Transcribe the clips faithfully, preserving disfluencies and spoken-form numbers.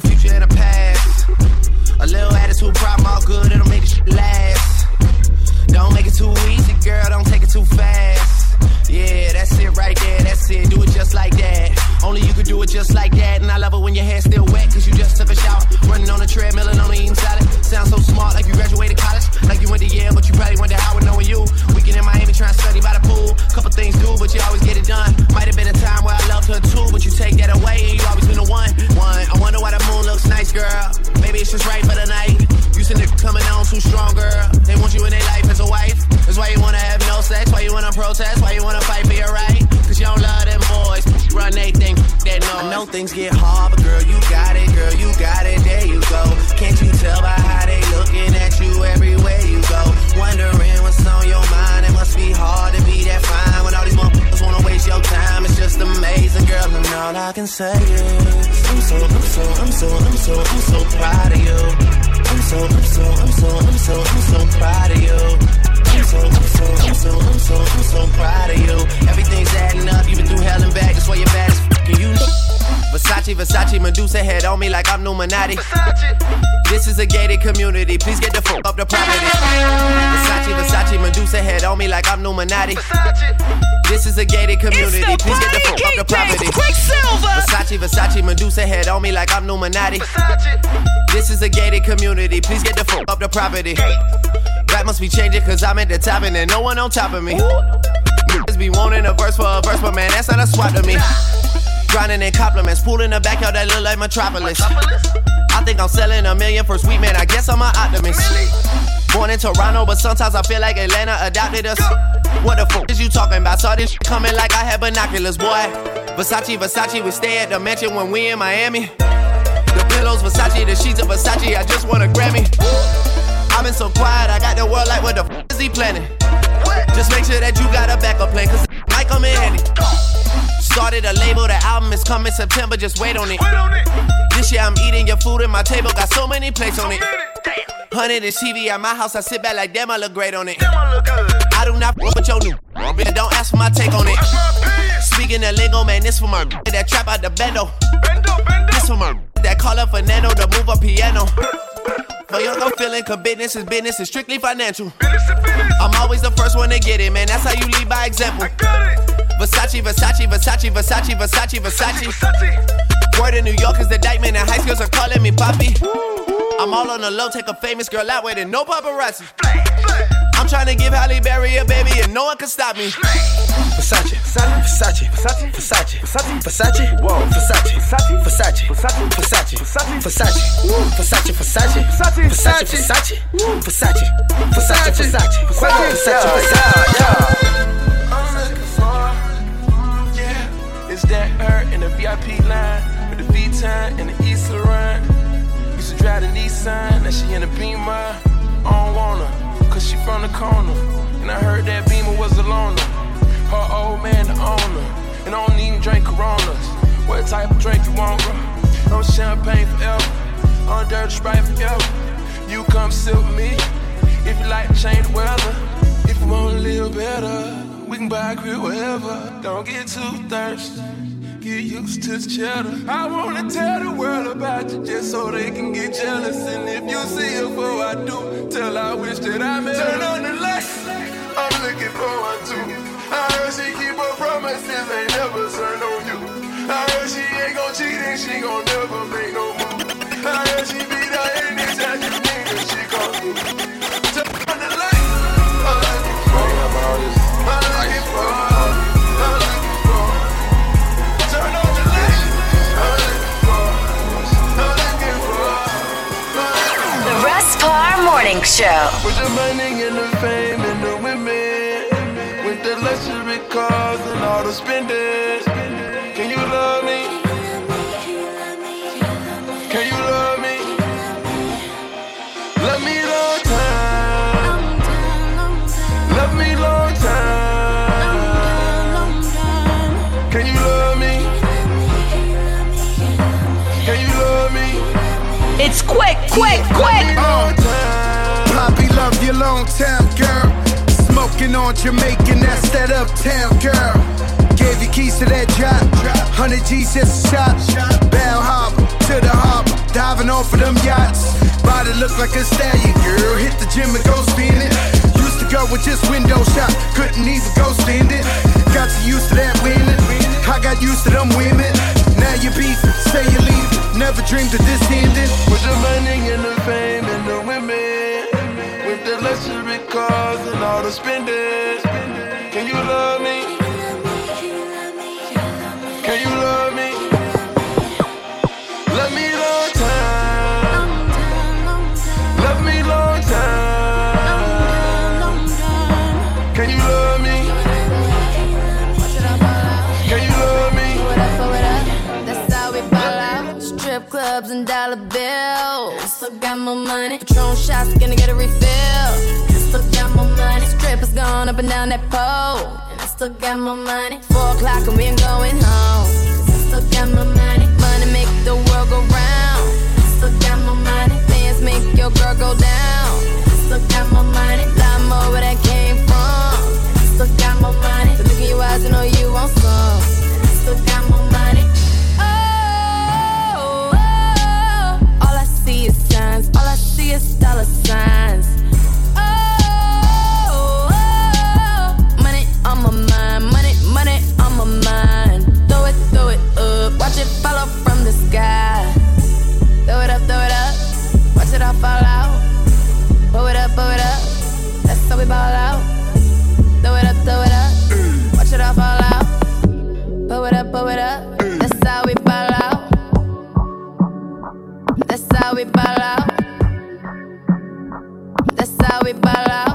the future and the past. A little attitude problem, all good, it'll make the shit last. Don't make it too easy, girl, don't take it too fast. Yeah, that's it right there, that's it, do it just like that. Only you could do it just like that. And I love it when your hair's still wet, cause you just took a shower. Running on the treadmill and only eating salad. Sound so smart, like you graduated college. Like you went to Yale, but you probably went to Howard knowing you. Weekend in Miami trying to study by the pool. Couple things do, but you always get it done. Might have been a time where I loved her too, but you take that away and you always been the one. One, I wonder why the moon looks nice, girl. Maybe it's just right for the night. You seen it coming on too strong, girl. They want you in their life as a wife. That's why you wanna have no sex, why you wanna protest, why you wanna fight for your right. Cause you don't love them boys, run they think that noise. I know things get hard, but girl, you got it, girl, you got it, there you go. Can't you tell by how they looking at you everywhere you go? Wondering what's on your mind, it must be hard to be that fine. When all these motherfuckers wanna waste your time, it's just amazing, girl, and all I can say is I'm so, I'm so, I'm so, I'm so, I'm so proud of you. I'm so, I'm so, I'm so, I'm so, I'm so proud of you. I'm so, I'm so, I'm so, I'm so, I'm so proud of you. Everything's adding up, you've been through hell and back, that's why you're bad as fucking you. Versace, Versace, Medusa head on me like I'm Numinati. This is a gated community, please get the fuck up the property. Versace, Versace, Medusa head on me like I'm Numinati. This is a gated community, please get the fuck up the property. Versace, Versace, Medusa head on me like I'm Numinati. This is a gated community, please get the fuck up the property. Rap must be changing cause I'm at the top and there's no one on top of me. Niggas be wanting a verse for a verse, but man, that's not a swap to me. Grinding in compliments, pool in the backyard that look like Metropolis. I think I'm selling a million for sweet man, I guess I'm an optimist. Born in Toronto, but sometimes I feel like Atlanta adopted us. What the fuck is you talking about? Saw this shit coming like I had binoculars, boy. Versace, Versace, we stay at the mansion when we in Miami. The pillows, Versace, the sheets of Versace, I just want a Grammy. I've been so quiet, I got the world like what the f*** is he planning? Just make sure that you got a backup plan, cause might come in handy. Started a label, the album is coming September, just wait on it. This year I'm eating your food and my table got so many plates on it. Hundred inch T V at my house, I sit back like damn, I look great on it. I do not f*** with your new bitch, don't ask for my take on it. Speaking of lingo, man, this for my that trap out the bendo. This for my that call up Fernando to move a piano. For your no feeling, cause business is business, it's strictly financial. I'm always the first one to get it, man, that's how you lead by example. Versace, Versace, Versace, Versace, Versace, Versace. Word in New York is the indictment and high schools are calling me Poppy. I'm all on the low, take a famous girl out with it, no paparazzi. I'm trying to give Halle Berry a baby and no one can stop me. Versace, Versace, Versace, Versace, Versace, Versace, whoa, Versace, Versace, Versace, Versace, Versace, Versace, Versace, Versace, Versace, Versace, Versace, Versace, Versace, Versace, Versace. I'm looking for, yeah, it's that her in the V I P line with the V-Time and the East Laurent. Used to drive the Nissan, now she in the Beamer. I don't want her, cause she from the corner. And I heard that Beamer was a loner. Her old man the owner. And I don't even drink Coronas. What type of drink you want, bro? No champagne forever. On dirty Sprite forever. You come sit with me. If you like to change the weather. If you wanna live better, we can buy a crib wherever. Don't get too thirsty. Get used to the cheddar. I wanna tell the world about you just so they can get jealous. And if you see her before I do, tell I wish that I met her. Turn on the lights, I'm looking forward to. I heard she keep her promises, ain't never turn on you. I heard she ain't gon' cheat and she gon' never make no move. I heard she be there anytime you need her, she gon' do. Turn on the lights, I'm looking forward. I'm looking forward. Morning Show. With the money and the fame and the women, with the luxury cars and all the spending, can you love me? Can you love me? Love me long time. Love me long time. Can you love me? Can you love me? It's quick, quick, quick. Long time. Poppy, love you long time, girl. Smoking on Jamaican, that's that uptown girl. Gave you keys to that drop. one hundred G's just a shot. Bell Harbor to the harbor. The driving off of them yachts. Body look like a stallion, girl. Hit the gym and go spinning. Used to go with just window shop, couldn't even go stand it. Got you used to that winning. I got used to them women. Now you beefing, say you leave. Never dreamed of this ending. With the money and the fame and the women, with the luxury cars and all the spending. Can you love me? Can you love me? Love me long time. Love me long time. Can you love me? Can you love me? What up, what up? That's how we ball out. Strip clubs and dollar bills. Still got more money. Patron shots, gonna get a refill. Still got more money. Strippers gone up and down that pole. And I still got more money. Four o'clock and we ain't going home. Still got more money. Money make the world go round. Still got more money. Dance make your girl go down. Still got more money. Lot more where that came from. Still got more money. So look in your eyes and know you want some. Still got more money. Oh, oh, all I see is signs. All I see is dollar signs. Oh, oh, money on my mind. Money, money on my mind. Throw it, throw it up. Watch it fall from the sky. Throw it up, throw it up. Watch it all fall out. Blow it up, blow it up. That's how we ball out. Throw it up, throw it up. Watch it all fall out. Blow it up, blow it up. That's how we ball out. That's how we ball out. That's how we ball out.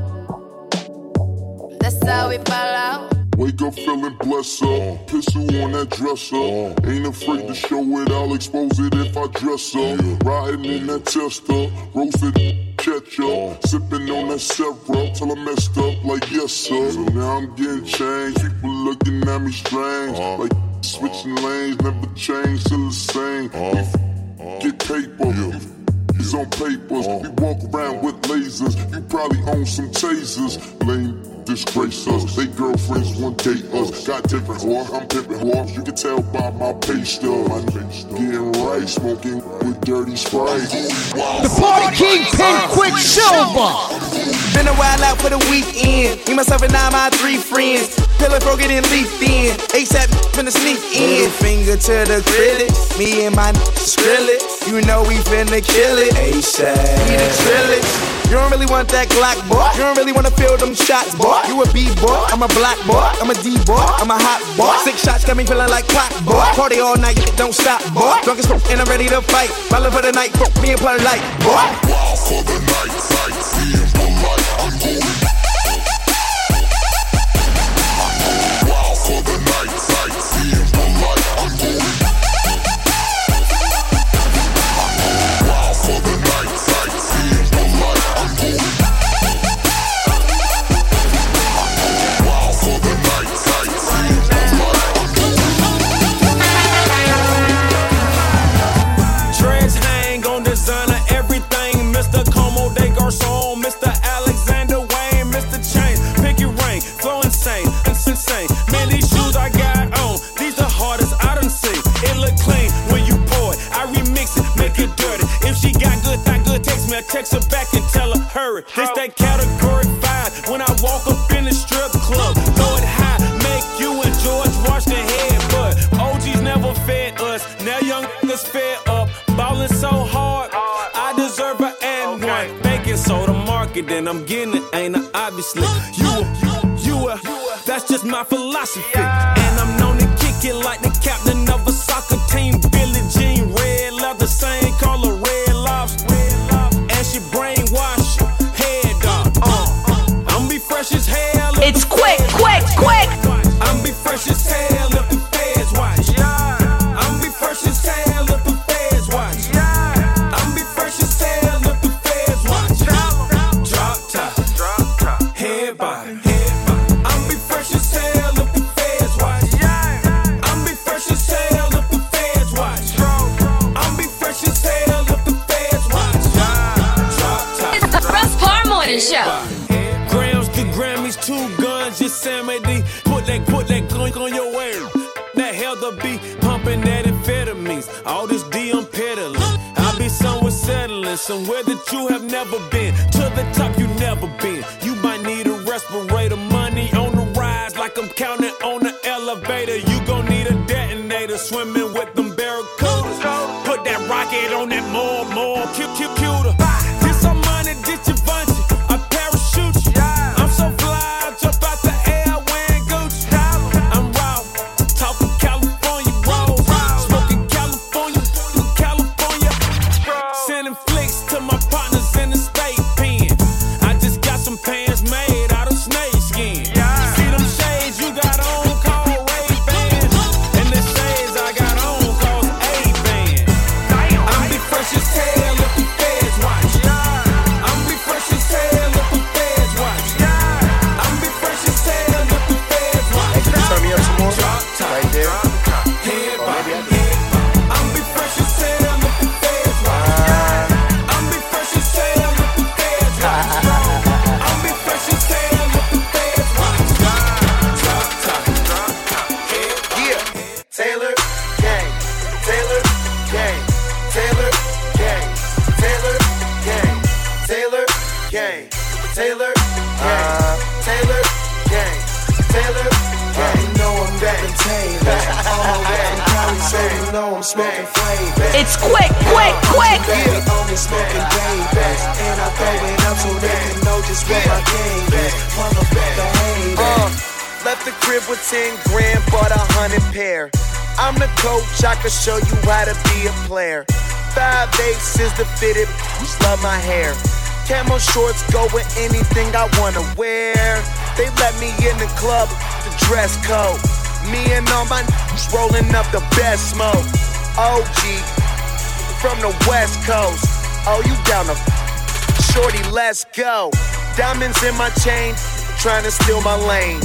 That's how we ball out. Wake up feeling blessed up. Pistol on that dresser. Ain't afraid to show it, I'll expose it if I dress up. Riding in that tester, roasted ketchup. Sipping on that syrup till I messed up like yes sir. So now I'm getting changed, people looking at me strange. Like switching lanes, never change, still the same. Get paper, he's on papers. We walk around with lasers, you probably own some tasers. Lame disgrace us, they girlfriends won't date us. Got different whore, I'm pimping whore. You can tell by my pay stub. I'm getting right, smoking with dirty Sprite. The party kingpin, Quicksilver. Been a while out for the weekend. Me, myself, and I, my three friends. Pillar broke it and leafed in. ASAP finna sneak in. Middle finger to the critics. Me and my Skrillex. You know we finna kill it. ASAP. We the Trillix. You don't really want that Glock, boy. You don't really wanna feel them shots, boy. You a B-boy, I'm a black boy. I'm a D-boy, I'm a hot boy. Six shots got me feeling like clock, boy. Party all night, don't stop, boy. Drunk as fuck and I'm ready to fight. Ballin' for the night, fuck me and play like, boy. Wild for the night, night, being polite, I'm going. Wild for the night, night, being polite, I'm going. Wild for the night, night, being polite, I'm going. Wild for the night, night, being polite, I'm going. Dreads hang on designer everything. Mister Como de Garçon, Mister Alexander Wayne, Mister Chain, pick your ring, flow insane, it's insane. Man, these shoes I got on, these the hardest I done seen. It look clean when you pour it, I remix it, make it dirty. If she got good, that good, text me, I text her back and tell her hurry. This that category five, when I walk up in the strip club, throw it high, make you and George wash their head. But O Gs never fed us, now young niggas fed up, ballin' so hard, I deserve an and one. Bacon soda market, and I'm getting it, ain't I? Obviously, you a, you a, that's just my philosophy. And I'm known to kick it like the captain of a soccer team. Billie Jean, red leather, same color, red lobster. And she brainwash you, head dog. Uh, I'm be fresh as hell. It's quick, quick, quick. I'm be fresh as hell if the feds watch. I'm be fresh as hell if the feds watch. I'm be fresh as hell if the feds watch. Drop top, head body. I'm be fresh as hell if the feds watch. I'm be fresh as hell if the feds watch. I'm be fresh as hell if the feds watch. Drop top. It's the Russ Parr Morning Show. Grams to Grammys, two guns, just Sam A D. Put that, put that gun on your way. That hell the beat, pumping that amphetamines. All this D I'm peddling. I been, somewhere that you have never been. To the top you never been. You might need a respirator, money on the rise like I'm counting on the elevator. You gon' need a detonator, swimming with them barracudas. Put that rocket on that more, more, cute, cute, cuter. This some money, this your bunch, I parachute you. I'm so fly, jump out the air, wearing Gucci. I'm raw, talking California roll, smoking California, California. Sending flicks to my partners in the state pen. I just got some pants made out of snake skin. See them shades you got on, call Ray-Ban, and the shades I got on, cause A-Ban. I'm be fresh as hell if the feds watch. I'm be fresh as hell if the feds watch. I'm be fresh as hell if the feds watch. Turn me up some more. Drop top, Right there. head by head. I'm be fresh as hell if the feds watch. I'm be fresh as hell if the feds watch. I'm be fresh as hell if the feds watch. Drop top, drop top, head by Yeah. Taylor Gang. Taylor Gang. Taylor Gang. Taylor Gang. Taylor Gang. Taylor Gang. Taylor Gang. Taylor Gang. You know I'm rapping Taylor. All my rapping Cali, so you know I'm smoking flavors. It's quick, quick, quick. Baby, only smoking babies. And I throw it up so they can know just what my game is. Motherfucker haters. Uh, left the crib with ten grand, bought a hundred pair. I'm the coach, I can show you how to be a player. Five aces to fit it, just love my hair. Camo shorts go with anything I wanna wear. They let me in the club, the dress code. Me and all my n***s rolling up the best smoke. O G, from the west coast. Oh, you down the f- shorty, let's go. Diamonds in my chain, trying to steal my lane.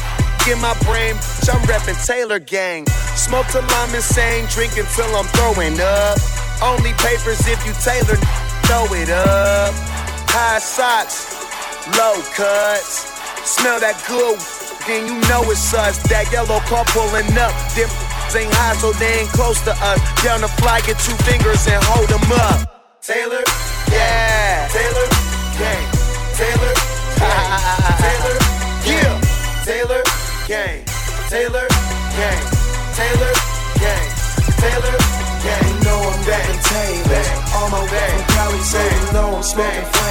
In my brain, bitch, I'm reppin' Taylor Gang. Smoke till I'm insane, drinking till I'm throwing up. Only papers if you Taylor, throw it up. High socks, low cuts. Smell that good, then you know it's us. That yellow car pulling up. Them ain't high, so they ain't close to us. Down the fly, get two fingers and hold them up. Taylor, yeah. Taylor, Gang. Taylor, Gang. Taylor, yeah. Taylor, Gang. Taylor, Gang. Taylor, Gang. Taylor, Gang. You know I'm rapping Taylor. All my rap from Cali, so you know I'm smoking